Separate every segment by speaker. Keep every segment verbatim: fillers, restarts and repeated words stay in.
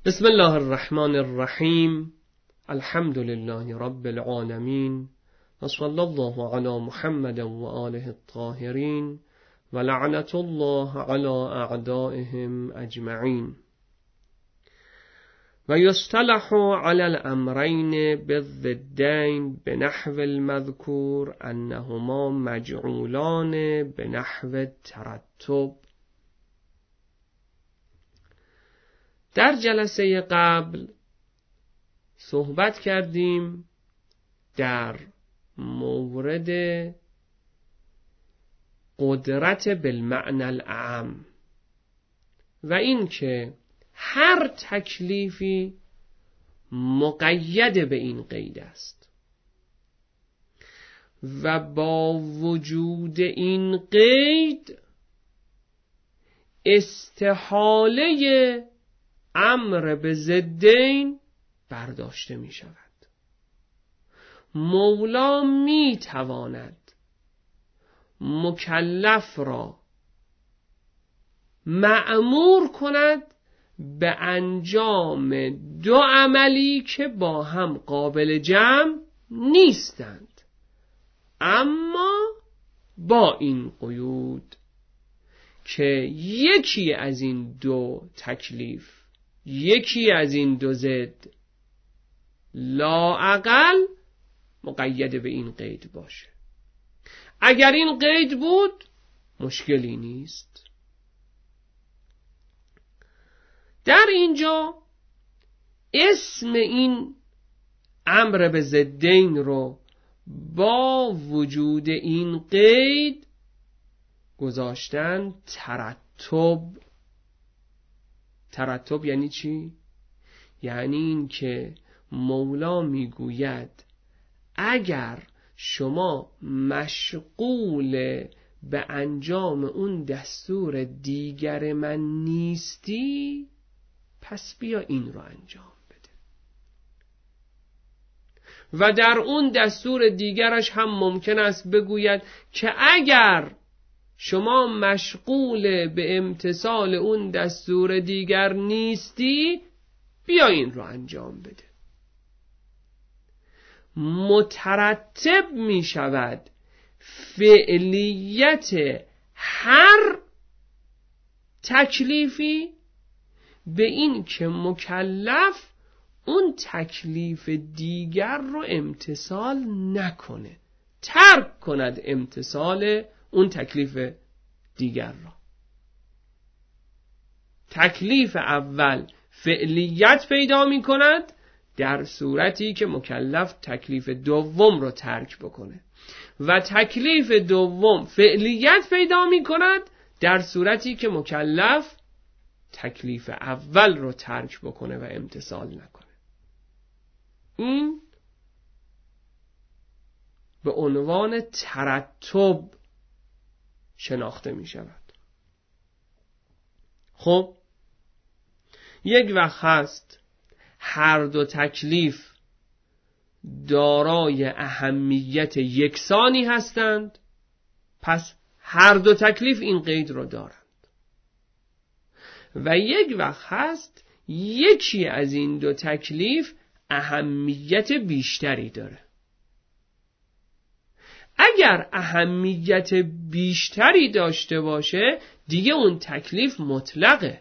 Speaker 1: بسم الله الرحمن الرحیم. الحمد لله رب العالمین و صلی الله علی محمد و آله الطاهرین و لعنت الله علی اعدائهم اجمعین. و یصطلح علی الامرین بالضدین بنحو المذکور انهما مجعولان بنحو ترتب. در جلسه قبل صحبت کردیم در مورد قدرت بالمعنى الاعم و این که هر تکلیفی مقید به این قید است و با وجود این قید استحاله امر به ضدین برداشته می شود. مولا می تواند مکلف را مأمور کند به انجام دو عملی که با هم قابل جمع نیستند، اما با این قیود که یکی از این دو تکلیف، یکی از این دو ضد لااقل مقید به این قید باشه. اگر این قید بود مشکلی نیست. در اینجا اسم این امر به ضدین رو با وجود این قید گذاشتن ترتب. ترتب یعنی چی؟ یعنی این که مولا میگوید اگر شما مشغول به انجام اون دستور دیگر من نیستی، پس بیا این رو انجام بده. و در اون دستور دیگرش هم ممکن است بگوید که اگر شما مشغول به امتثال اون دستور دیگر نیستی، بیا این رو انجام بده. مترتب می شود فعلیت هر تکلیفی به این که مکلف اون تکلیف دیگر رو امتثال نکنه، ترک کند امتثال اون تکلیف دیگر را. تکلیف اول فعلیت پیدا می کند در صورتی که مکلف تکلیف دوم رو ترک بکنه و تکلیف دوم فعلیت پیدا می کند در صورتی که مکلف تکلیف اول رو ترک بکنه و امتثال نکنه. این به عنوان ترتب شناخته می شود. خب یک وقت هست هر دو تکلیف دارای اهمیت یکسانی هستند، پس هر دو تکلیف این قید رو دارند. و یک وقت هست یکی از این دو تکلیف اهمیت بیشتری داره. اگر اهمیت بیشتری داشته باشه دیگه اون تکلیف مطلقه.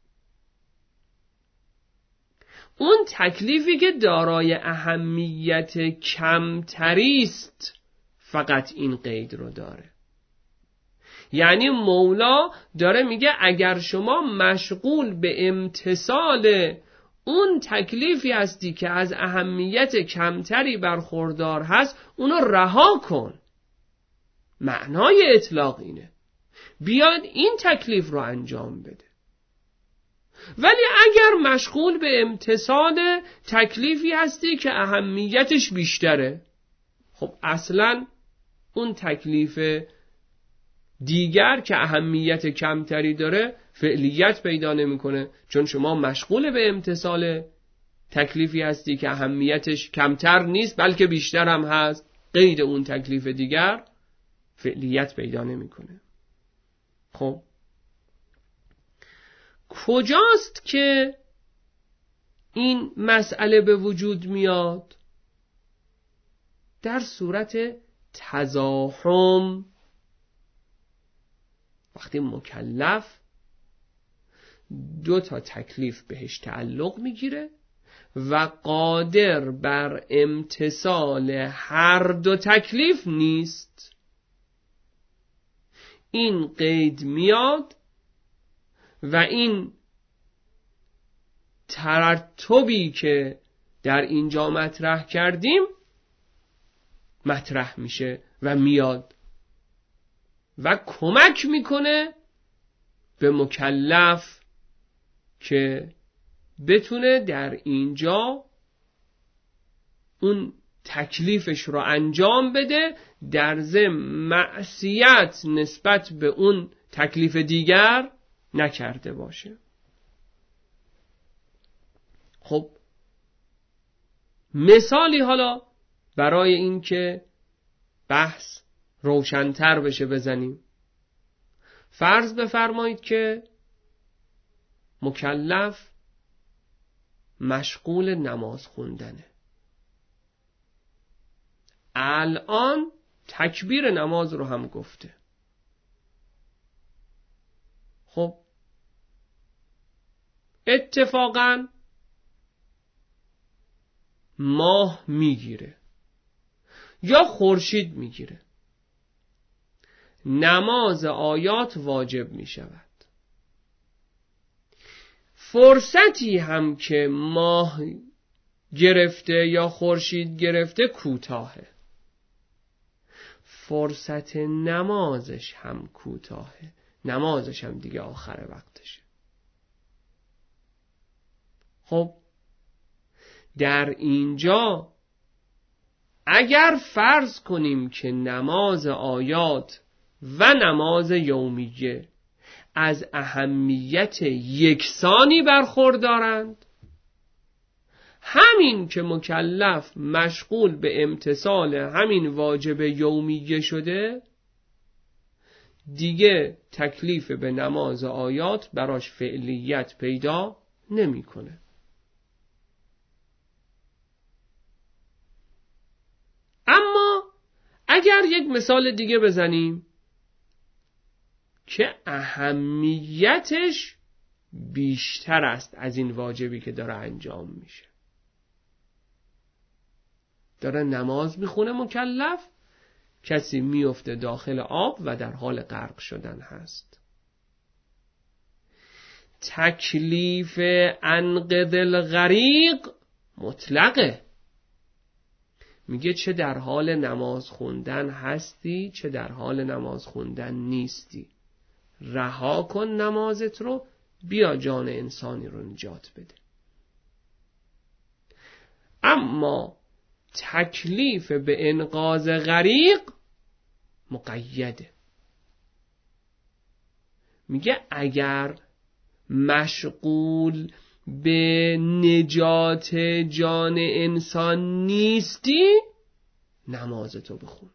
Speaker 1: اون تکلیفی که دارای اهمیت کمتری است فقط این قید رو داره. یعنی مولا داره میگه اگر شما مشغول به امتثال اون تکلیفی هستی که از اهمیت کمتری برخوردار هست، اونو رها کن. معنای اطلاق اینه، بیاد این تکلیف رو انجام بده. ولی اگر مشغول به امتثال تکلیفی هستی که اهمیتش بیشتره، خب اصلا اون تکلیف دیگر که اهمیت کمتری داره فعلیت پیدا نمیکنه، چون شما مشغول به امتثال تکلیفی هستی که اهمیتش کمتر نیست بلکه بیشتر هم هست. قید اون تکلیف دیگر فعلیت پیدا نمیکنه. خب کجاست که این مسئله به وجود میاد؟ در صورت تزاحم، وقتی مکلف دو تا تکلیف بهش تعلق میگیره و قادر بر امتثال هر دو تکلیف نیست، این قید میاد و این ترتبی که در اینجا مطرح کردیم مطرح میشه و میاد و کمک میکنه به مکلف که بتونه در اینجا اون تکلیفش رو انجام بده، در ضمن معصیت نسبت به اون تکلیف دیگر نکرده باشه. خب مثالی حالا برای این که بحث روشن‌تر بشه بزنیم. فرض بفرمایید که مکلف مشغول نماز خوندنه، الان تکبیر نماز رو هم گفته. خب اتفاقاً ماه میگیره یا خورشید میگیره، نماز آیات واجب میشود. فرصتی هم که ماه گرفته یا خورشید گرفته کوتاهه، فرصت نمازش هم کوتاهه، نمازش هم دیگه آخر وقتشه. خب در اینجا اگر فرض کنیم که نماز آیات و نماز یومیه از اهمیت یکسانی برخوردارند، همین که مکلف مشغول به امتثال همین واجب یومیه شده، دیگه تکلیف به نماز آیات براش فعلیت پیدا نمیکنه. اما اگر یک مثال دیگه بزنیم که اهمیتش بیشتر است از این واجبی که داره انجام میشه، داره نماز میخونه مکلف، کسی میفته داخل آب و در حال غرق شدن هست، تکلیف انقذ الغریق مطلقه، میگه چه در حال نماز خوندن هستی چه در حال نماز خوندن نیستی، رها کن نمازت رو، بیا جان انسانی رو نجات بده. اما تکلیف به انقاذ غریق مقیده، میگه اگر مشغول به نجات جان انسان نیستی نمازتو بخون.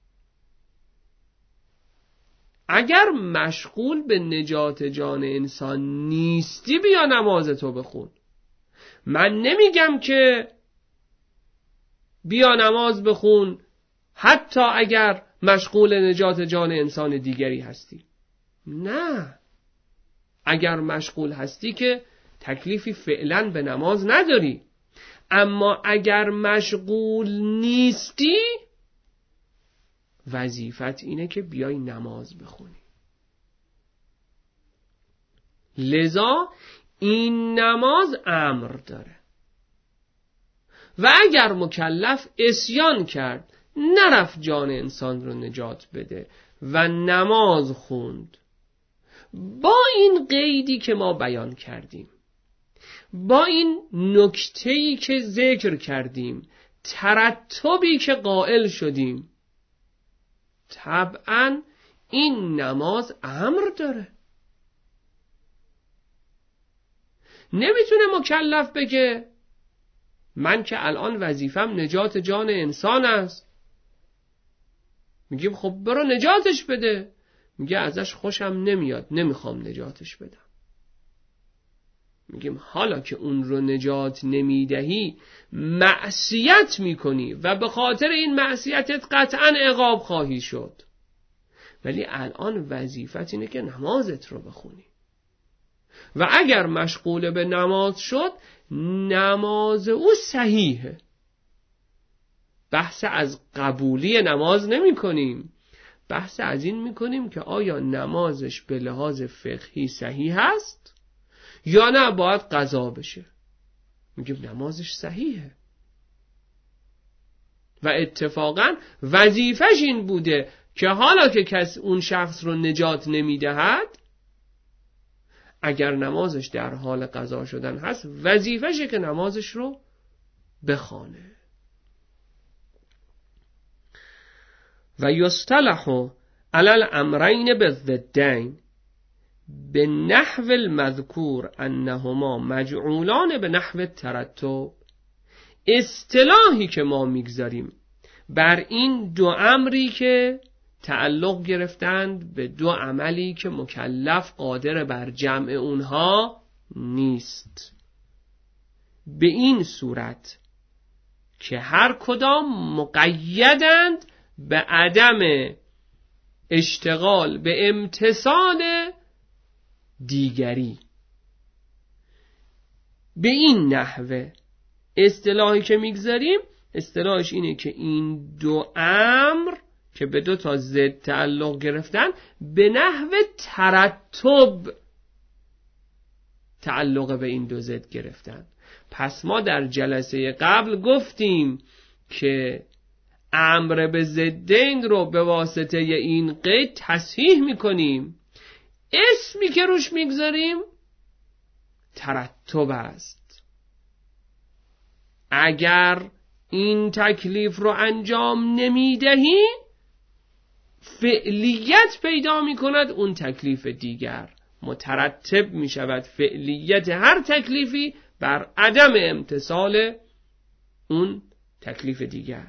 Speaker 1: اگر مشغول به نجات جان انسان نیستی بیا نمازتو بخون. من نمیگم که بیا نماز بخون حتی اگر مشغول نجات جان انسان دیگری هستی، نه، اگر مشغول هستی که تکلیفی فعلا به نماز نداری، اما اگر مشغول نیستی وظیفت اینه که بیای نماز بخونی. لذا این نماز امر داره و اگر مکلف عصیان کرد، نرفت جان انسان رو نجات بده و نماز خوند، با این قیدی که ما بیان کردیم، با این نکته‌ای که ذکر کردیم، ترتبی که قائل شدیم، طبعاً این نماز امر داره. نمیتونه مکلف بگه من که الان وظیفم نجات جان انسان است، میگیم خب برو نجاتش بده، میگه ازش خوشم نمیاد، نمیخوام نجاتش بدم. میگیم حالا که اون رو نجات نمیدهی معصیت میکنی و به خاطر این معصیتت قطعا عقاب خواهی شد، ولی الان وظیفت اینه که نمازت رو بخونی و اگر مشغول به نماز شد نماز او صحیحه. بحث از قبولی نماز نمی کنیم، بحث از این می کنیم که آیا نمازش به لحاظ فقهی صحیح هست یا نه باید قضا بشه. میگیم نمازش صحیحه و اتفاقا وظیفش این بوده که حالا که کس اون شخص رو نجات نمیدهد، اگر نمازش در حال قضا شدن هست وظیفشه که نمازش رو بخوانه. و یصطلح علی الامرین بالضدین به نحو المذکور انهما مجعولان به نحو الترتب. اصطلاحی که ما میگذاریم بر این دو امری که تعلق گرفتند به دو عملی که مکلف قادر بر جمع اونها نیست، به این صورت که هر کدام مقیدند به عدم اشتغال به امتثال دیگری. به این نحوه اصطلاحی که میگذاریم اصطلاحش اینه که این دو امر که به دو تا ضد تعلق گرفتن به نحو ترتب تعلق به این دو ضد گرفتن. پس ما در جلسه قبل گفتیم که امر به ضدین رو به واسطه این قید تصحیح میکنیم. اسمی که روش میگذاریم ترتب است. اگر این تکلیف رو انجام نمیدهی فعلیت پیدا میکند اون تکلیف دیگر، مترتب میشود فعلیت هر تکلیفی بر عدم امتثال اون تکلیف دیگر.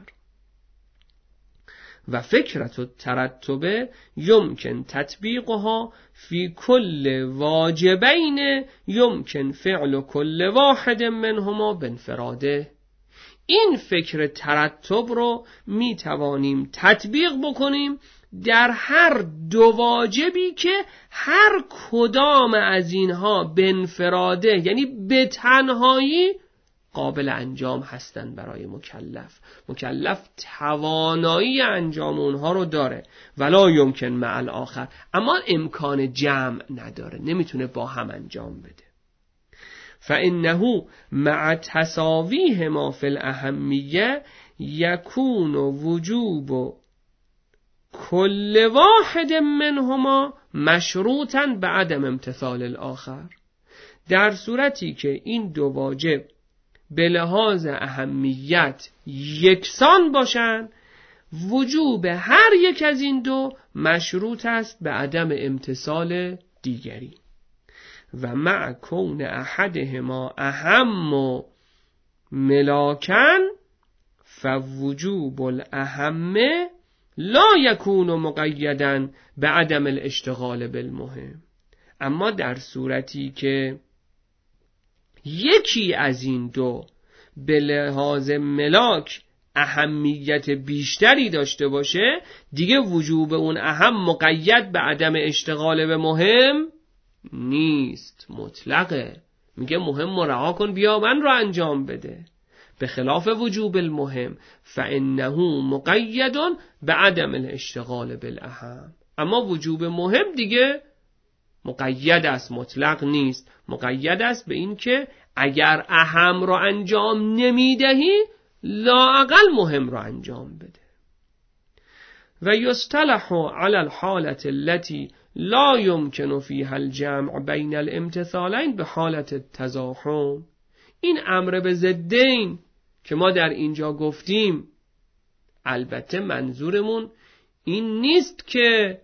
Speaker 1: و فکرت الترتب یمکن تطبیقها فی کل واجبین یمکن فعل کل واحد منهما بانفراده. این فکر ترتب رو می توانیم تطبیق بکنیم در هر دو واجبی که هر کدام از اینها بانفراده یعنی به تنهایی قابل انجام هستند برای مکلف. مکلف توانایی انجام اونها رو داره، ولا یمکن مع الاخر، اما امکان جمع نداره، نمیتونه با هم انجام بده. فانه مع تساویهما فی الاهمیه یکون وجوب کل واحد منهما مشروطا به عدم امتثال الاخر. در صورتی که این دو واجب به لحاظ اهمیت یکسان باشند، وجوب هر یک از این دو مشروط است به عدم امتثال دیگری. و مع کون احدهما اهم و ملاکن فوجوب الاهم لا یکون مقیدا به عدم الاشتغال بالمهم. اما در صورتی که یکی از این دو به لحاظ ملاک اهمیت بیشتری داشته باشه، دیگه وجوب اون اهم مقید به عدم اشتغال به مهم نیست، مطلقه. میگه مهم رها کن بیا من رو انجام بده. به خلاف وجوب المهم فانه مقید به عدم الاشتغال بالاهم. اما وجوب مهم دیگه مقید است، مطلق نیست. مقید است به این که اگر اهم رو انجام نمیدهی لااقل مهم رو انجام بده. و یصطلح علی الحالة التي لا يمكن فيها الجمع بین الامتثالین به حالت التزاحم. این امر به ضدین که ما در اینجا گفتیم، البته منظورمون این نیست که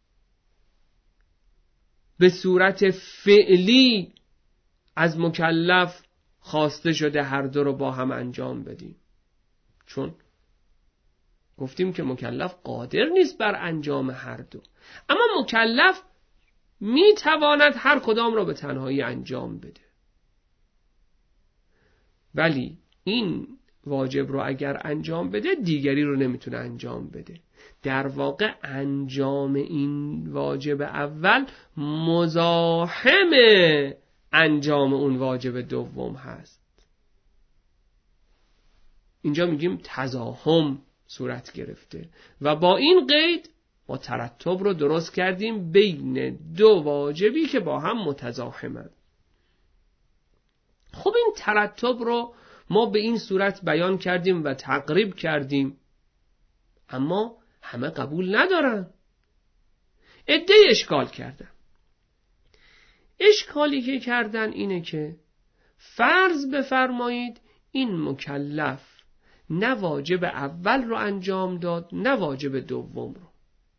Speaker 1: به صورت فعلی از مکلف خواسته شده هر دو رو با هم انجام بدیم، چون گفتیم که مکلف قادر نیست بر انجام هر دو، اما مکلف می تواند هر کدام را به تنهایی انجام بده. ولی این واجب رو اگر انجام بده دیگری رو نمیتونه انجام بده. در واقع انجام این واجب اول مزاحم انجام اون واجب دوم هست. اینجا میگیم تزاحم صورت گرفته و با این قید ما ترتب رو درست کردیم بین دو واجبی که با هم متزاحمند. خب این ترتب رو ما به این صورت بیان کردیم و تقریب کردیم، اما همه قبول ندارن. عده‌ای اشکال کردن. اشکالی که کردن اینه که فرض بفرمایید این مکلف نه واجب اول رو انجام داد نه واجب دوم رو.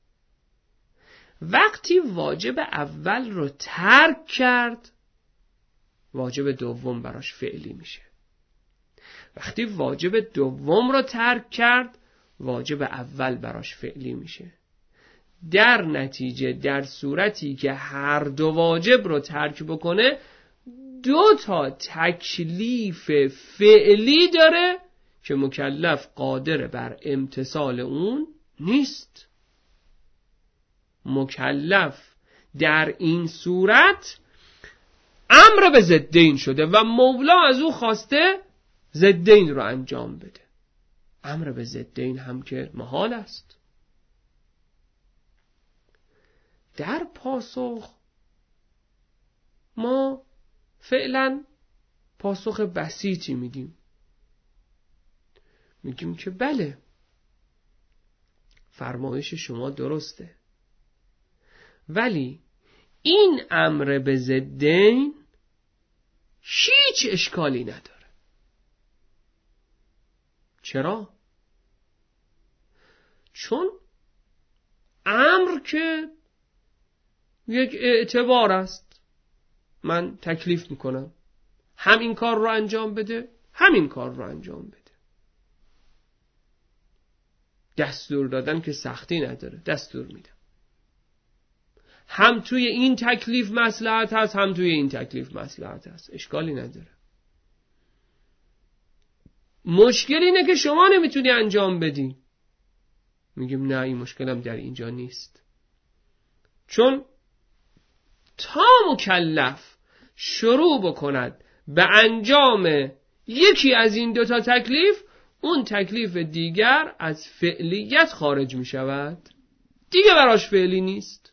Speaker 1: وقتی واجب اول رو ترک کرد واجب دوم براش فعلی میشه. وقتی واجب دوم رو ترک کرد واجب اول براش فعلی میشه. در نتیجه در صورتی که هر دو واجب رو ترک بکنه دو تا تکلیف فعلی داره که مکلف قادر بر امتثال اون نیست. مکلف در این صورت امر به ضدین شده و مولا از او خواسته ضدین رو انجام بده. امر به ضدین هم که محال است. در پاسخ ما فعلا پاسخ بسیطی میدیم. میگیم که بله، فرمایش شما درسته، ولی این امر به ضدین هیچ اشکالی نداره. چرا؟ چون امر که یک اعتبار است. من تکلیف میکنم همین کار رو انجام بده، همین کار رو انجام بده. دستور دادن که سختی نداره، دستور میدم. هم توی این تکلیف مصلحت هست هم توی این تکلیف مصلحت هست، اشکالی نداره. مشکل اینه که شما نمیتونی انجام بدی. میگیم نه، این مشکلم در اینجا نیست. چون تا مکلف شروع بکند به انجام یکی از این دو تا تکلیف، اون تکلیف دیگر از فعلیت خارج می شود، دیگه براش فعلی نیست.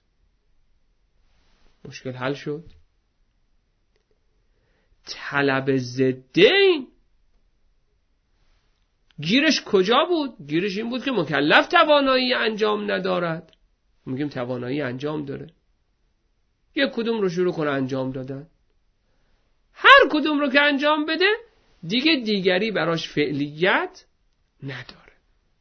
Speaker 1: مشکل حل شد. طلب ضدین گیرش کجا بود؟ گیرش این بود که مکلف توانایی انجام ندارد. میگیم توانایی انجام داره. یک کدوم رو شروع کنه انجام دادن. هر کدوم رو که انجام بده دیگه دیگری براش فعلیت نداره.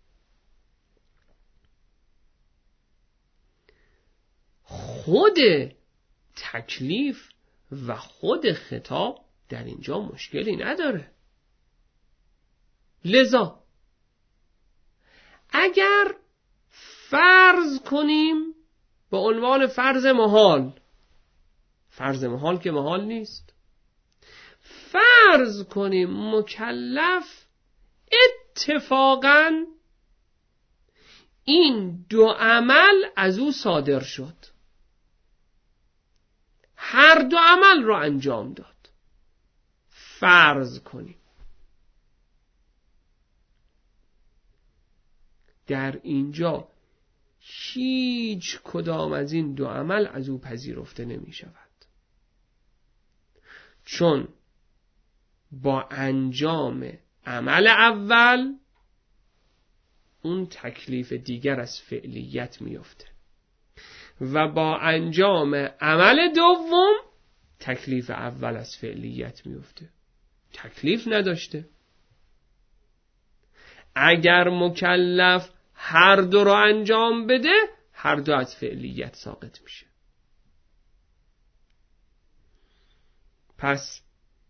Speaker 1: خود تکلیف و خود خطاب در اینجا مشکلی نداره. لذا اگر فرض کنیم به عنوان فرض محال، فرض محال که محال نیست، فرض کنیم مکلف اتفاقاً این دو عمل از او صادر شد، هر دو عمل رو انجام داد. فرض کنیم در اینجا هیچ کدام از این دو عمل از او پذیرفته نمی شود، چون با انجام عمل اول اون تکلیف دیگر از فعلیت میفته و با انجام عمل دوم تکلیف اول از فعلیت میفته. تکلیف نداشته. اگر مکلف هر دو رو انجام بده هر دو از فعلیت ساقط میشه. پس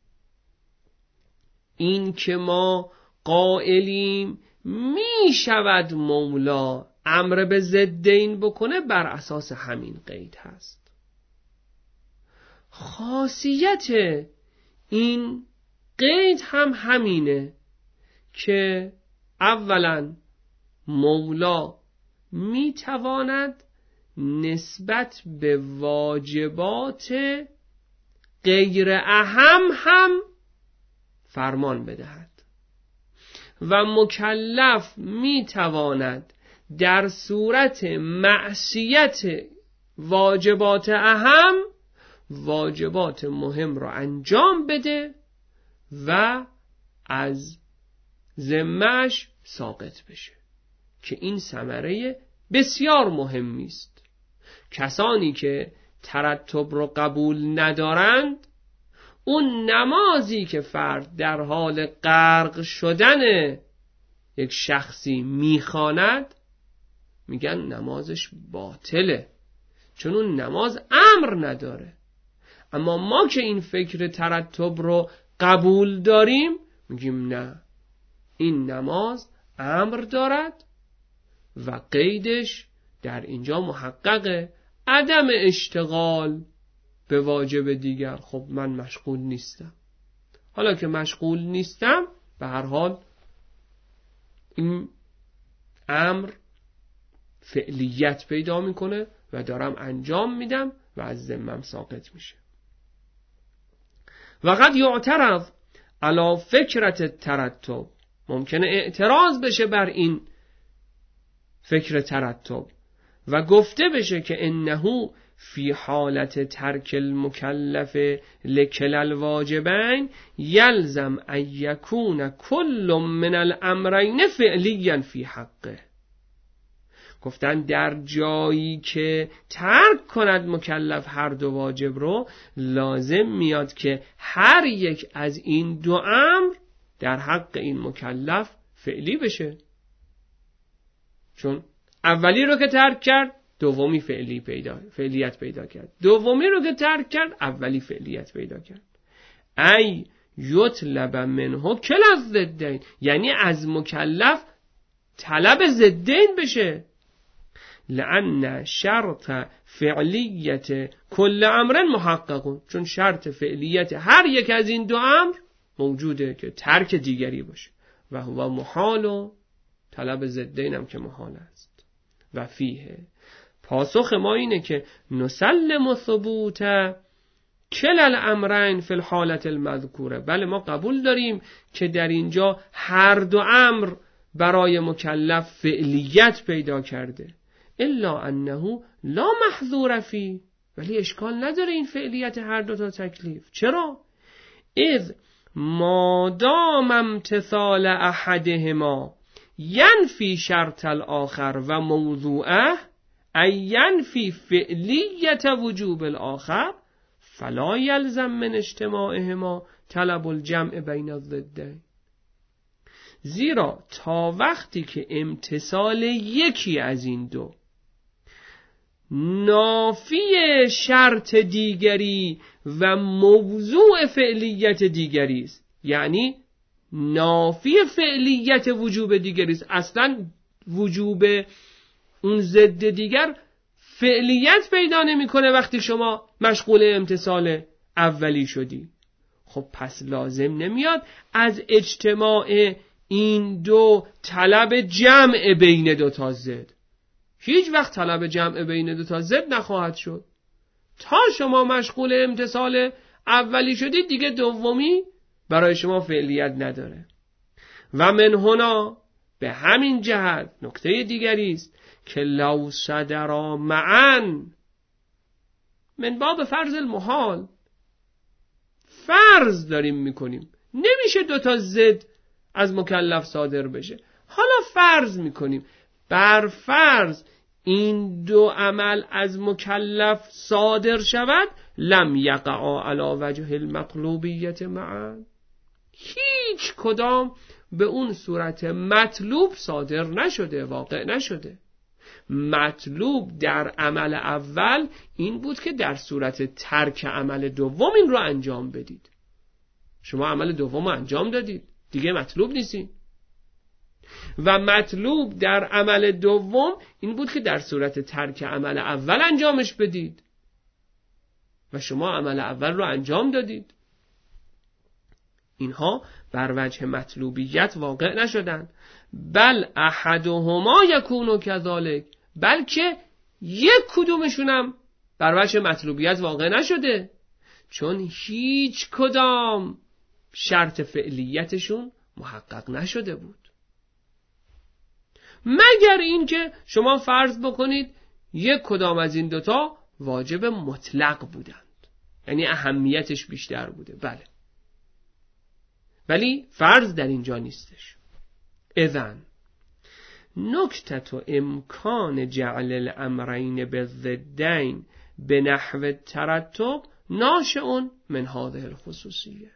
Speaker 1: این که ما قائلیم می شود مولا امر به ضدین بکنه بر اساس همین قید هست. خاصیت این قید هم همینه که اولا مولا میتواند نسبت به واجبات غیر اهم هم فرمان بدهد و مکلف میتواند در صورت معصیت واجبات اهم واجبات مهم را انجام بده و از ذمه‌اش ساقط بشه که این ثمره بسیار مهمی است. کسانی که ترتب رو قبول ندارند، اون نمازی که فرد در حال غرق شدن یک شخصی میخواند میگن نمازش باطله، چون اون نماز امر نداره. اما ما که این فکر ترتب رو قبول داریم میگیم نه، این نماز امر دارد و قیدش در اینجا محققه، عدم اشتغال به واجب دیگر. خب من مشغول نیستم، حالا که مشغول نیستم به هر حال این امر فعلیت پیدا میکنه و دارم انجام میدم و از ذمم ساقط میشه. و قد یعترض علی فکرت ترتب، ممکنه اعتراض بشه بر این فکر ترتب و گفته بشه که انه فی حالت ترک المکلف لکل الواجبین یلزم ان یکون کل من الامرین فعلیا فی حقه. گفتن در جایی که ترک کند مکلف هر دو واجب رو، لازم میاد که هر یک از این دو امر در حق این مکلف فعلی بشه، چون اولی رو که ترک کرد دومی فعلی پیدا فعلیت پیدا کرد، دومی رو که ترک کرد اولی فعلیت پیدا کرد. ای یطلب منه کل از ضدین، یعنی از مکلف طلب ضدین بشه. لأن شرط فعلیت کل امر محقق، چون شرط فعلیت هر یک از این دو امر موجوده که ترک دیگری باشه و هو محال، و طلب ضدین هم که محال است. و فیه، پاسخ ما اینه که نسلم ثبوت کل الامرین فی الحالت المذکوره، بله ما قبول داریم که در اینجا هر دو امر برای مکلف فعلیت پیدا کرده، الا انه لا محظور فی، ولی اشکال نداره این فعلیت هر دو تا تکلیف. چرا؟ اذ ما دام امتثال احدهما ینفی شرط الاخر و موضوعه ای ینفی فعلیت وجوب الاخر فلا یلزم من اجتماعهما طلب الجمع بین الضدین. زیرا تا وقتی که امتثال یکی از این دو نافی شرط دیگری و موضوع فعلیت دیگری است، یعنی نافی فعلیت وجوب دیگری است، اصلا وجوب اون ضد دیگر فعلیت پیدا نمیکنه وقتی شما مشغول امتثال اولی شدی. خب پس لازم نمیاد از اجتماع این دو طلب جمع بین دو تا ضد، هیچ وقت طلب جمع بین دو تا ضد نخواهد شد. تا شما مشغول امتثال اولی شدید دیگه دومی برای شما فعلیت نداره. و من هنا، به همین جهت نکته دیگری است که لو صدرا معا، من باب فرض المحال، فرض داریم میکنیم نمیشه دو تا ضد از مکلف صادر بشه، حالا فرض میکنیم بر فرض این دو عمل از مکلف صادر شود، لم یقع علی وجه المطلوبیت معا، هیچ کدام به اون صورت مطلوب صادر نشده، واقع نشده. مطلوب در عمل اول این بود که در صورت ترک عمل دوم این رو انجام بدید. شما عمل دوم رو انجام دادید، دیگه مطلوب نیستین. و مطلوب در عمل دوم این بود که در صورت ترک عمل اول انجامش بدید و شما عمل اول رو انجام دادید. اینها بر وجه مطلوبیت واقع نشدن. بل احدهما یکون کذالک، بلکه یک کدومشونم بر وجه مطلوبیت واقع نشده، چون هیچ کدام شرط فعلیتشون محقق نشده بود، مگر این که شما فرض بکنید یک کدام از این دوتا واجب مطلق بودند، یعنی اهمیتش بیشتر بوده. بله، ولی فرض در اینجا نیستش. اذن نکته امکان جعل الامرین بالضدین به نحو ترتب ناشئ من هذه الخصوصیه.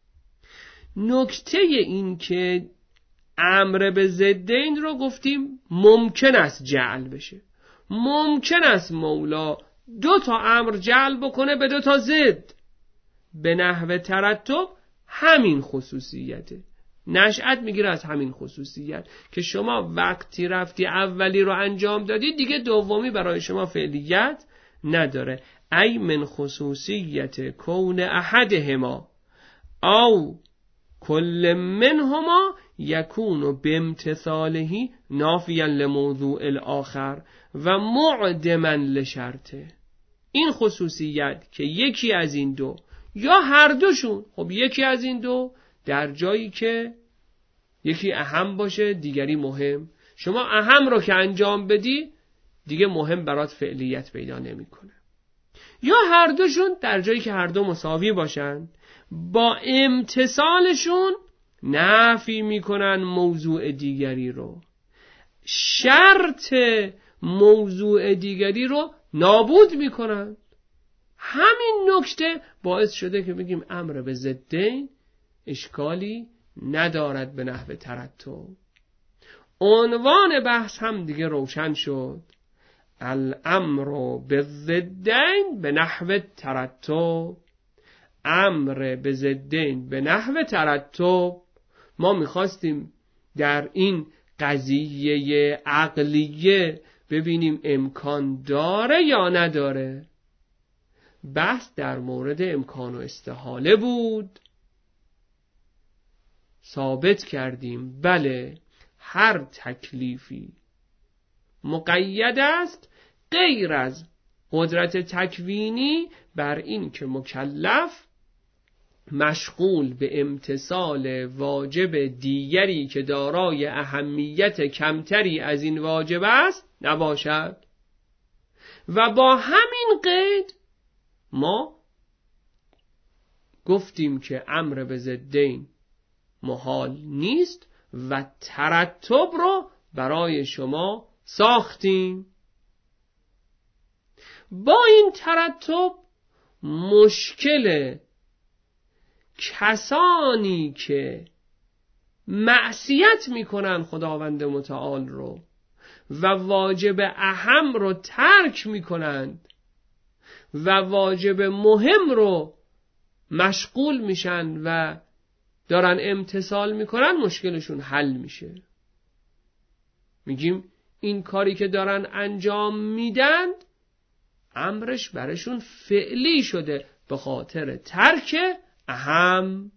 Speaker 1: نکته این که امر به ضدین رو گفتیم ممکن است جعل بشه، ممکن است مولا دو تا امر جعل بکنه به دو تا ضد به نحو ترتب. همین خصوصیته، نشأت میگیره از همین خصوصیت که شما وقتی رفتی اولی رو انجام دادی دیگه دومی برای شما فعلیت نداره. ای من خصوصیت کون احدهما او کل منهما یکون بامتثاله نافیا لموضوع الاخر و معدما لشرطه. این خصوصیت که یکی از این دو یا هر دوشون، خب یکی از این دو در جایی که یکی اهم باشه دیگری مهم، شما اهم رو که انجام بدی دیگه مهم برات فعلیت پیدا نمیکنه، یا هر دوشون در جایی که هر دو مساوی باشن با امتثالشون نفی میکنن موضوع دیگری رو، شرط موضوع دیگری رو نابود میکنن. همین نکته باعث شده که بگیم امر به ضدین اشکالی ندارد به نحو ترتب. عنوان بحث هم دیگه روشن شد، الامر به ضدین به نحو ترتب. امر به ضدین به نحو ترتب. ما میخواستیم در این قضیه عقلیه ببینیم امکان داره یا نداره. بحث در مورد امکان و استحاله بود. ثابت کردیم بله هر تکلیفی مقید است غیر از قدرت تکوینی بر این که مکلف مشغول به امتثال واجب دیگری که دارای اهمیت کمتری از این واجب است نباشد. و با همین قید ما گفتیم که امر به ضدین محال نیست و ترتب رو برای شما ساختیم. با این ترتب مشکل کسانی که معصیت میکنن خداوند متعال رو و واجب اهم رو ترک میکنند و واجب مهم رو مشغول میشن و دارن امتثال میکنن، مشکلشون حل میشه. میگیم این کاری که دارن انجام میدن امرش برشون فعلی شده به خاطر ترک اهم.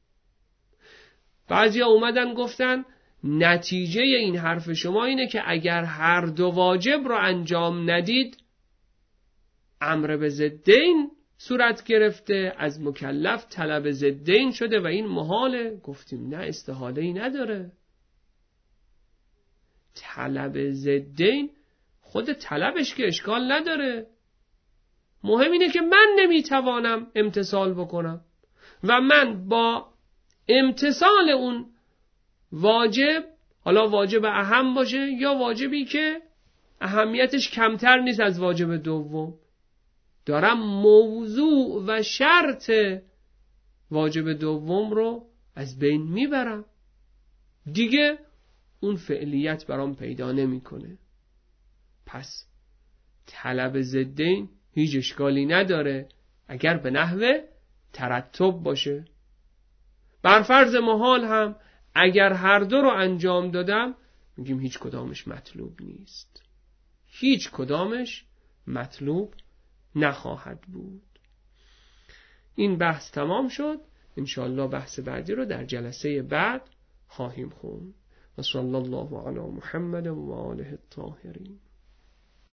Speaker 1: بعضیا اومدن گفتن نتیجه این حرف شما اینه که اگر هر دو واجب رو انجام ندید امر به ضدین صورت گرفته، از مکلف طلب ضدین شده و این محاله. گفتیم نه، استحاله ای نداره. طلب ضدین خود طلبش که اشکال نداره، مهم اینه که من نمیتوانم امتثال بکنم و من با امتثال اون واجب، حالا واجب اهم باشه یا واجبی که اهمیتش کمتر نیست از واجب دوم، دارم موضوع و شرط واجب دوم رو از بین میبرم، دیگه اون فعلیت برام پیدا نمیکنه. پس طلب ضدین هیچ اشکالی نداره اگر به نحو ترتب باشه. بر فرض محال هم اگر هر دو رو انجام دادم میگیم هیچ کدامش مطلوب نیست، هیچ کدامش مطلوب نخواهد بود. این بحث تمام شد. انشاءالله بحث بعدی رو در جلسه بعد خواهیم خوند. و صلی الله علی محمد و آله الطاهرین.